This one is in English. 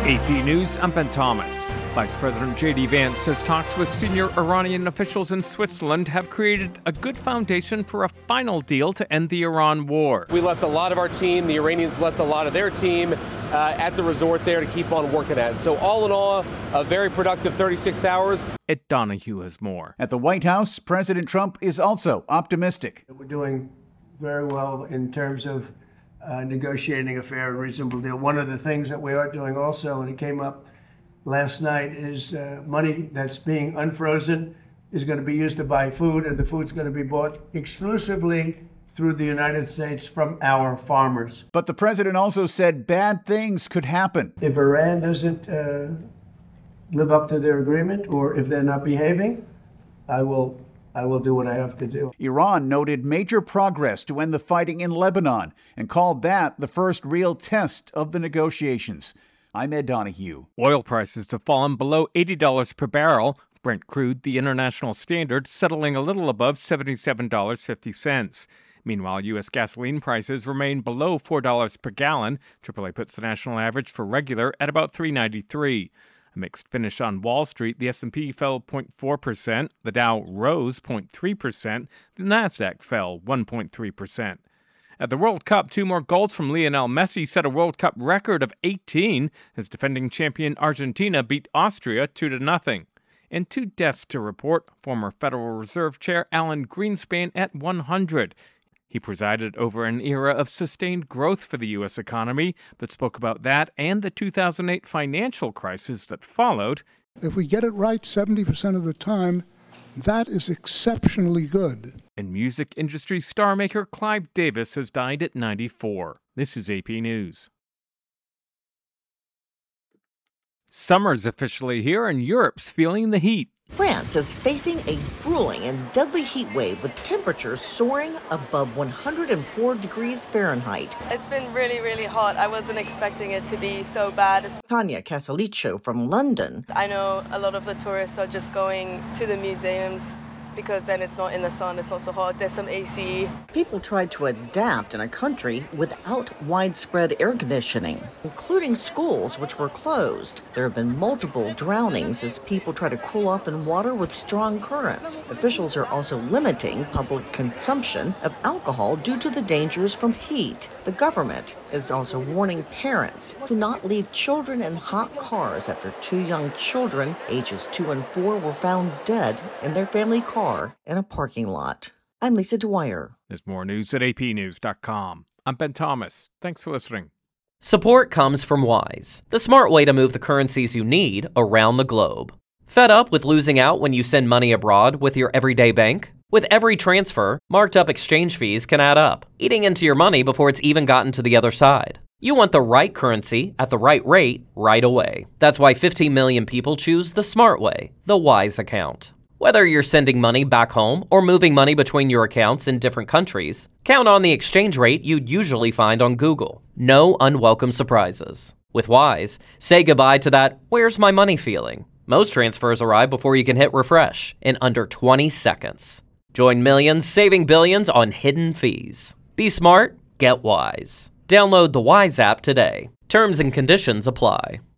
AP News, I'm Ben Thomas. Vice President J.D. Vance says talks with senior Iranian officials in Switzerland have created a good foundation for a final deal to end the Iran war. We left a lot of our team, the Iranians left a lot of their team at the resort there to keep on working at it. So all in all, a very productive 36 hours. Ed Donahue has more. At the White House, President Trump is also optimistic. We're doing very well in terms of negotiating a fair and reasonable deal. One of the things that we are doing also, and it came up last night, is money that's being unfrozen is going to be used to buy food, and the food's going to be bought exclusively through the United States from our farmers. But the president also said bad things could happen. If Iran doesn't live up to their agreement, or if they're not behaving, I will do what I have to do. Iran noted major progress to end the fighting in Lebanon and called that the first real test of the negotiations. I'm Ed Donahue. Oil prices have fallen below $80 per barrel. Brent crude, the international standard, settling a little above $77.50. Meanwhile, U.S. gasoline prices remain below $4 per gallon. AAA puts the national average for regular at about $3.93. A mixed finish on Wall Street. The S&P fell 0.4%, the Dow rose 0.3%, the Nasdaq fell 1.3%. At the World Cup, 2 more goals from Lionel Messi set a World Cup record of 18 as defending champion Argentina beat Austria 2-0. And 2 deaths to report. Former Federal Reserve Chair Alan Greenspan at 100. He presided over an era of sustained growth for the U.S. economy, but spoke about that and the 2008 financial crisis that followed. If we get it right 70% of the time, that is exceptionally good. And music industry star maker Clive Davis has died at 94. This is AP News. Summer's officially here and Europe's feeling the heat. France is facing a grueling and deadly heat wave with temperatures soaring above 104 degrees Fahrenheit. It's been really, really hot. I wasn't expecting it to be so bad. Tanya Casalicio from London. I know a lot of the tourists are just going to the museums because then it's not in the sun, it's not so hot, there's some AC. People tried to adapt in a country without widespread air conditioning, including schools which were closed. There have been multiple drownings as people try to cool off in water with strong currents. Officials are also limiting public consumption of alcohol due to the dangers from heat. The government is also warning parents to not leave children in hot cars after 2 young children, ages 2 and 4, were found dead in their family car in a parking lot. I'm Lisa Dwyer. There's more news at apnews.com. I'm Ben Thomas. Thanks for listening. Support comes from Wise, the smart way to move the currencies you need around the globe. Fed up with losing out when you send money abroad with your everyday bank? With every transfer, marked up exchange fees can add up, eating into your money before it's even gotten to the other side. You want the right currency at the right rate right away. That's why 15 million people choose the smart way, the Wise account. Whether you're sending money back home or moving money between your accounts in different countries, count on the exchange rate you'd usually find on Google. No unwelcome surprises. With Wise, say goodbye to that "where's my money" feeling. Most transfers arrive before you can hit refresh in under 20 seconds. Join millions saving billions on hidden fees. Be smart, get Wise. Download the Wise app today. Terms and conditions apply.